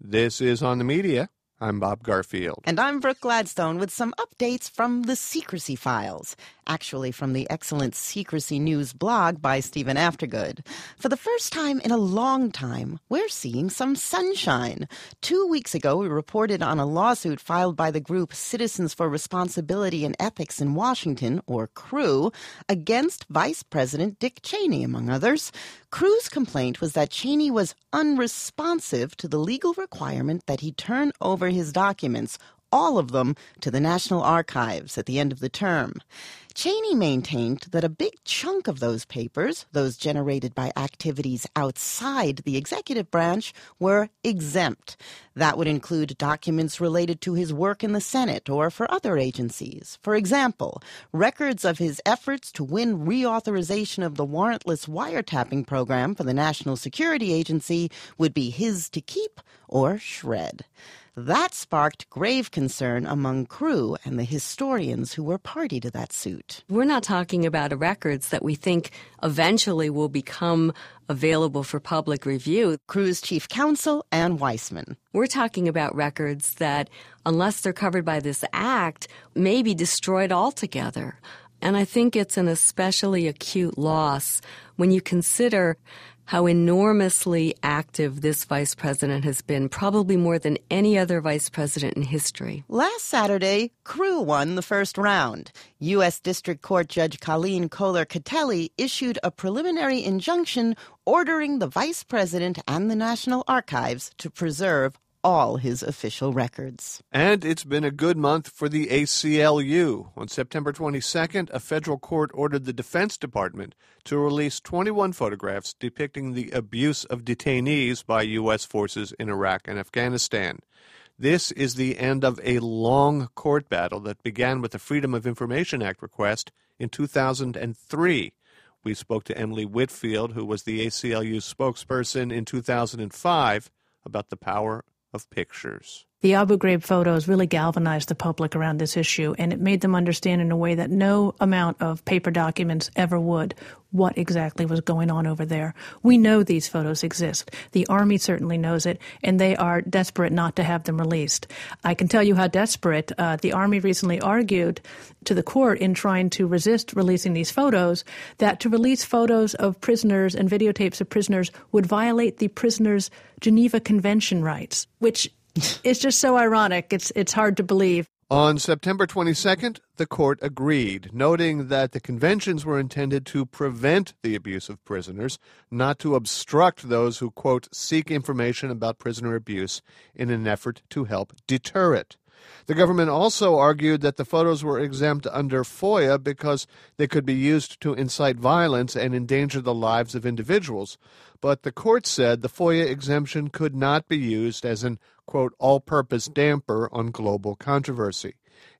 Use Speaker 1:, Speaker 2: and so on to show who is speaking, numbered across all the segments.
Speaker 1: This is On the Media. I'm Bob Garfield.
Speaker 2: And I'm Brooke Gladstone with some updates from the Secrecy Files. Actually, from the excellent Secrecy News blog by Stephen Aftergood. For the first time in a long time, we're seeing some sunshine. 2 weeks ago, we reported on a lawsuit filed by the group Citizens for Responsibility and Ethics in Washington, or CREW, against Vice President Dick Cheney, among others. CREW's complaint was that Cheney was unresponsive to the legal requirement that he turn over his documents, all of them, to the National Archives at the end of the term. Cheney maintained that a big chunk of those papers, those generated by activities outside the executive branch, were exempt. That would include documents related to his work in the Senate or for other agencies. For example, records of his efforts to win reauthorization of the warrantless wiretapping program for the National Security Agency would be his to keep or shred. That sparked grave concern among CREW and the historians who were party to that suit.
Speaker 3: We're not talking about records that we think eventually will become available for public review.
Speaker 2: CREW's chief counsel, Ann Weissman.
Speaker 3: We're talking about records that, unless they're covered by this act, may be destroyed altogether. And I think it's an especially acute loss when you consider how enormously active this vice president has been, probably more than any other vice president in history.
Speaker 2: Last Saturday, CREW won the first round. U.S. District Court Judge Colleen Kohler-Catelli issued a preliminary injunction ordering the vice president and the National Archives to preserve all his official records.
Speaker 1: And it's been a good month for the ACLU. On September 22nd, a federal court ordered the Defense Department to release 21 photographs depicting the abuse of detainees by U.S. forces in Iraq and Afghanistan. This is the end of a long court battle that began with the Freedom of Information Act request in 2003. We spoke to Emily Whitfield, who was the ACLU's spokesperson in 2005, about the power of pictures.
Speaker 4: The Abu Ghraib photos really galvanized the public around this issue, and it made them understand in a way that no amount of paper documents ever would what exactly was going on over there. We know these photos exist. The Army certainly knows it, and they are desperate not to have them released. I can tell you how desperate the Army recently argued to the court in trying to resist releasing these photos, that to release photos of prisoners and videotapes of prisoners would violate the prisoners' Geneva Convention rights, which it's just so ironic. It's hard to believe.
Speaker 1: On September 22nd, the court agreed, noting that the conventions were intended to prevent the abuse of prisoners, not to obstruct those who, quote, seek information about prisoner abuse in an effort to help deter it. The government also argued that the photos were exempt under FOIA because they could be used to incite violence and endanger the lives of individuals. But the court said the FOIA exemption could not be used as an, quote, all-purpose damper on global controversy.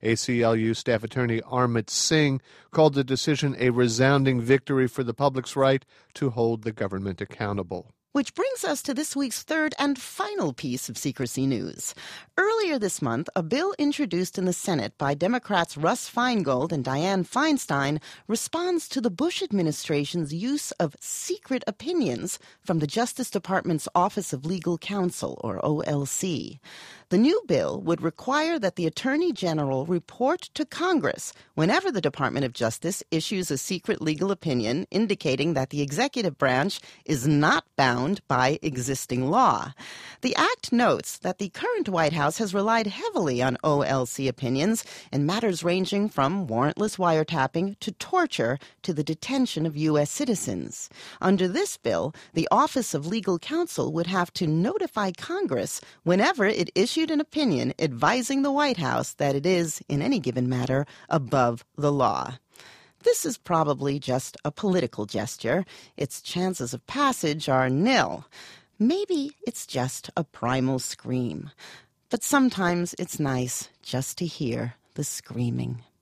Speaker 1: ACLU staff attorney Armit Singh called the decision a resounding victory for the public's right to hold the government accountable.
Speaker 2: Which brings us to this week's third and final piece of secrecy news. Earlier this month, a bill introduced in the Senate by Democrats Russ Feingold and Dianne Feinstein responds to the Bush administration's use of secret opinions from the Justice Department's Office of Legal Counsel, or OLC. The new bill would require that the Attorney General report to Congress whenever the Department of Justice issues a secret legal opinion indicating that the executive branch is not bound by existing law. The act notes that the current White House has relied heavily on OLC opinions in matters ranging from warrantless wiretapping to torture to the detention of U.S. citizens. Under this bill, the Office of Legal Counsel would have to notify Congress whenever it issued an opinion advising the White House that it is, in any given matter, above the law. This is probably just a political gesture. Its chances of passage are nil. Maybe it's just a primal scream. But sometimes it's nice just to hear the screaming.